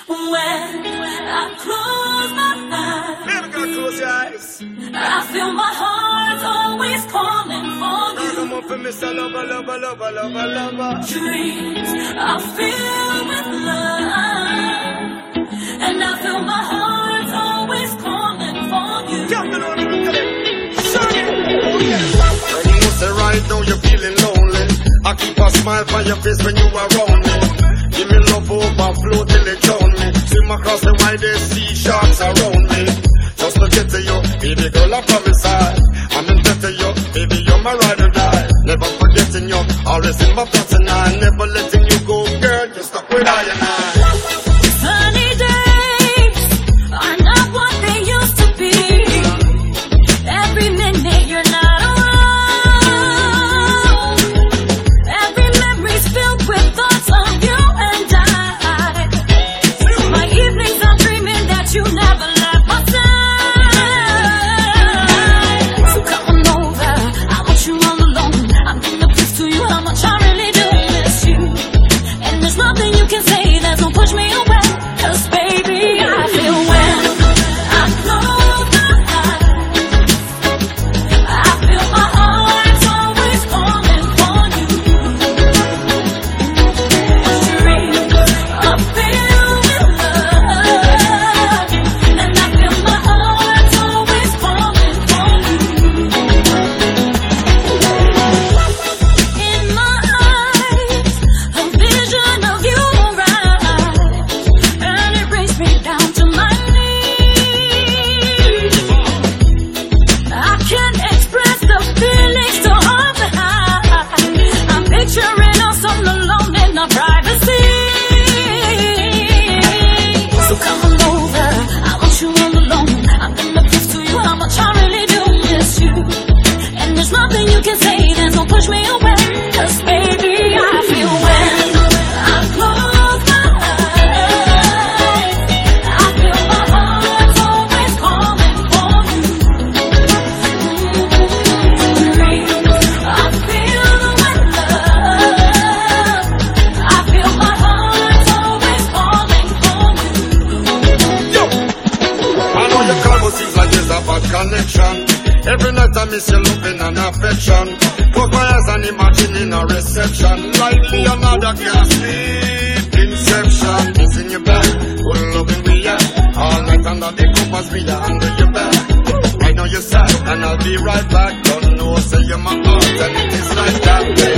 I close my eyes, baby girl, close your eyes. I feel my heart always calling for you. Come on for me, so lover, lover, lover, lover, lover. Dreams are filled with love, and I feel my heart always calling for you. Jumping on it, look at it. Oh yes. When you say right now you're feeling lonely, I keep a smile on your face when you are around me. Give me love overflow till it drown me. Swim across the wide sea, sharks around me. Just to get to you, baby girl, I promise I'm in debt to you, baby, you're my ride or die. Never forgetting you, always in my thoughts and I never letting you go, girl, just stuck with I and I. Sunny days are not what they used to be. Every minute you're not around. Every memory's filled with thoughts of you and I. My evenings I'm dreaming that you never left my side. So come on over, I want you all alone. I'm gonna prove to you how much I really do miss you. And there's nothing you can say that's gonna push me away. 'Cause baby, I feel when I close my eyes, I feel my heart's always calling for you. Dreams are filled with love, and I feel my heart's always calling for you. In my eyes, a vision of you arise, and it brings me down to my knees. I can't express the feelings to hide. I'm picturing us all alone in our privacy. So come on over, I want you all alone. I'm gonna prove to you how much I really do miss you. And there's nothing you can say that's gonna push me away. 'Cause baby, I feel when I close my eyes, I feel my heart's always calling for you. Dreams are filled with love, I feel my heart's always calling for you. Yo, I know your call seems like there's a bad connection. Every night I miss your loving and affection. Close my eyes and imagining a reception. Like Leonardo can't sleep. Inception is in your bed. Full loving we are. All night under the covers we are under your bed. I know you're sad and I'll be right back. Don't know, say you're my heart and it is like that.